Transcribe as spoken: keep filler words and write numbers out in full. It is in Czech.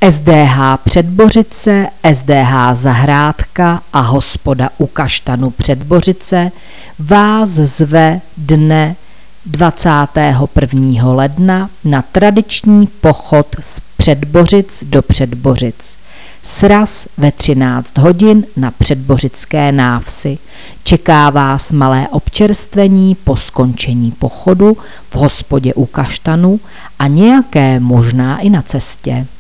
S D H Předbořice, S D H Zahrádka a hospoda u Kaštanu Předbořice vás zve dne dvacátého prvního ledna na tradiční pochod z Předbořic do Předbořic. Sraz ve třináct hodin na Předbořické návsi. Čeká vás malé občerstvení po skončení pochodu v hospodě u Kaštanu a nějaké možná i na cestě.